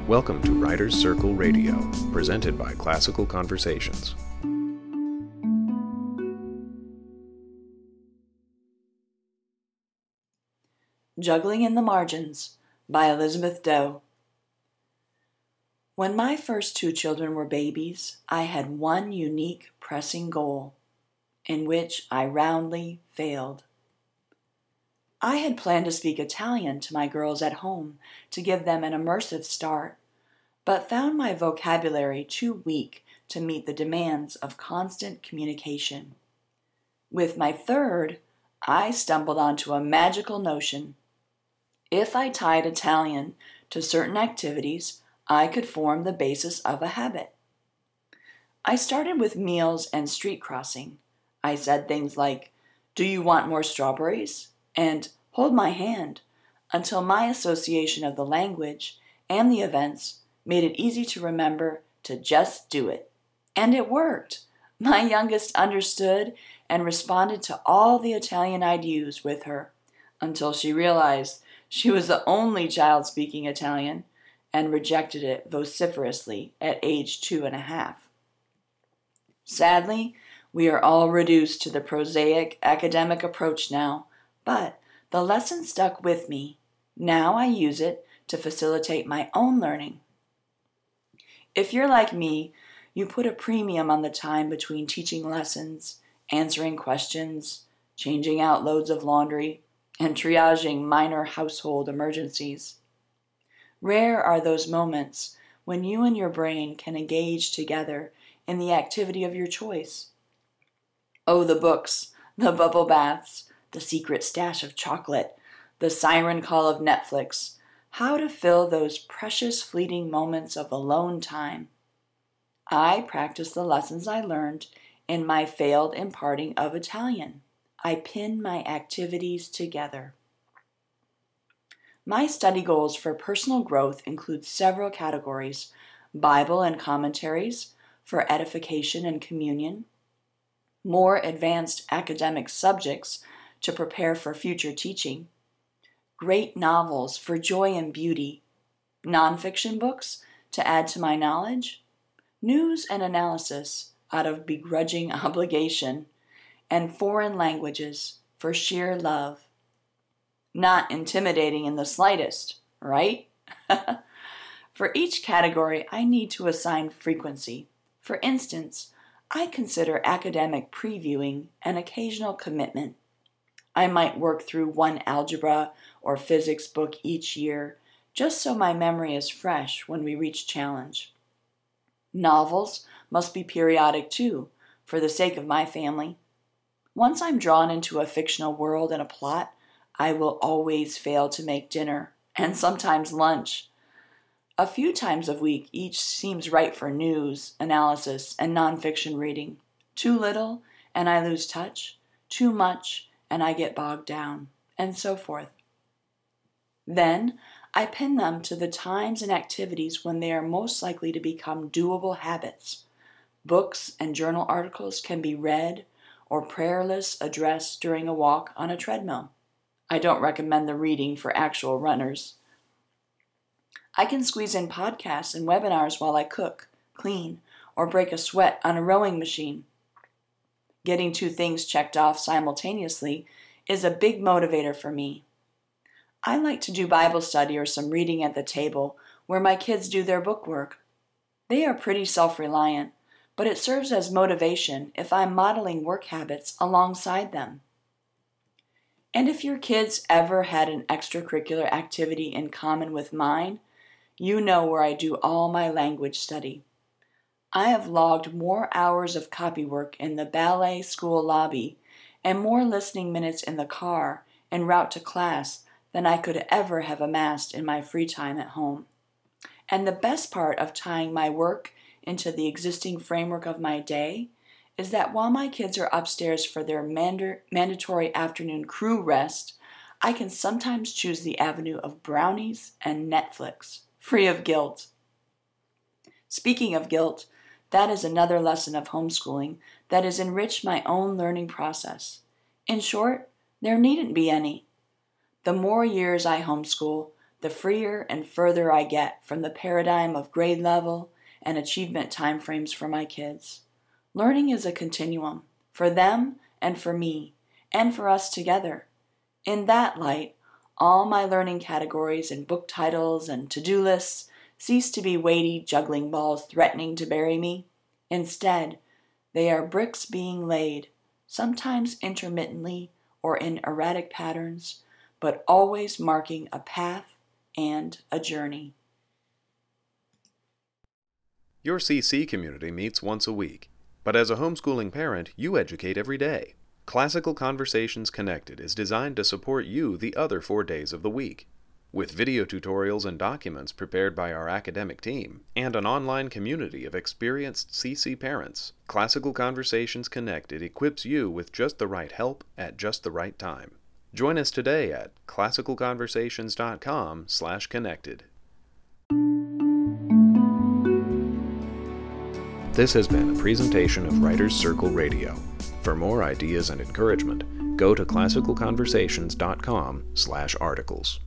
Welcome to Writers Circle Radio, presented by Classical Conversations. Juggling in the Margins by Elizabeth Doe. When my first two children were babies, I had one unique pressing goal, in which I roundly failed. I had planned to speak Italian to my girls at home to give them an immersive start, but found my vocabulary too weak to meet the demands of constant communication. With my third, I stumbled onto a magical notion. If I tied Italian to certain activities, I could form the basis of a habit. I started with meals and street crossing. I said things like, "Do you want more strawberries?" and "Hold my hand," until my association of the language and the events made it easy to remember to just do it. And it worked. My youngest understood and responded to all the Italian I'd use with her, until she realized she was the only child speaking Italian and rejected it vociferously at age 2.5. Sadly, we are all reduced to the prosaic academic approach now, but the lesson stuck with me. Now I use it to facilitate my own learning. If you're like me, you put a premium on the time between teaching lessons, answering questions, changing out loads of laundry, and triaging minor household emergencies. Rare are those moments when you and your brain can engage together in the activity of your choice. Oh, the books, the bubble baths, the secret stash of chocolate, the siren call of Netflix, how to fill those precious fleeting moments of alone time. I practice the lessons I learned in my failed imparting of Italian. I pin my activities together. My study goals for personal growth include several categories: Bible and commentaries for edification and communion, more advanced academic subjects to prepare for future teaching, great novels for joy and beauty, nonfiction books to add to my knowledge, news and analysis out of begrudging obligation, and foreign languages for sheer love. Not intimidating in the slightest, right? For each category, I need to assign frequency. For instance, I consider academic previewing an occasional commitment. I might work through one algebra or physics book each year, just so my memory is fresh when we reach challenge. Novels must be periodic too, for the sake of my family. Once I'm drawn into a fictional world and a plot, I will always fail to make dinner, and sometimes lunch. A few times a week each seems right for news, analysis, and nonfiction reading. Too little, and I lose touch. Too much, and I get bogged down, and so forth. Then, I pin them to the times and activities when they are most likely to become doable habits. Books and journal articles can be read or prayer lists addressed during a walk on a treadmill. I don't recommend the reading for actual runners. I can squeeze in podcasts and webinars while I cook, clean, or break a sweat on a rowing machine. Getting two things checked off simultaneously is a big motivator for me. I like to do Bible study or some reading at the table where my kids do their book work. They are pretty self-reliant, but it serves as motivation if I'm modeling work habits alongside them. And if your kids ever had an extracurricular activity in common with mine, you know where I do all my language study. I have logged more hours of copywork in the ballet school lobby and more listening minutes in the car en route to class than I could ever have amassed in my free time at home. And the best part of tying my work into the existing framework of my day is that while my kids are upstairs for their mandatory afternoon crew rest, I can sometimes choose the avenue of brownies and Netflix, free of guilt. Speaking of guilt, that is another lesson of homeschooling that has enriched my own learning process. In short, there needn't be any. The more years I homeschool, the freer and further I get from the paradigm of grade level and achievement timeframes for my kids. Learning is a continuum, for them and for me, and for us together. In that light, all my learning categories and book titles and to-do lists cease to be weighty juggling balls threatening to bury me. Instead, they are bricks being laid, sometimes intermittently or in erratic patterns, but always marking a path and a journey. Your CC community meets once a week, but as a homeschooling parent, you educate every day. Classical Conversations Connected is designed to support you the other 4 days of the week. With video tutorials and documents prepared by our academic team, and an online community of experienced CC parents, Classical Conversations Connected equips you with just the right help at just the right time. Join us today at classicalconversations.com/connected. This has been a presentation of Writers Circle Radio. For more ideas and encouragement, go to classicalconversations.com/articles.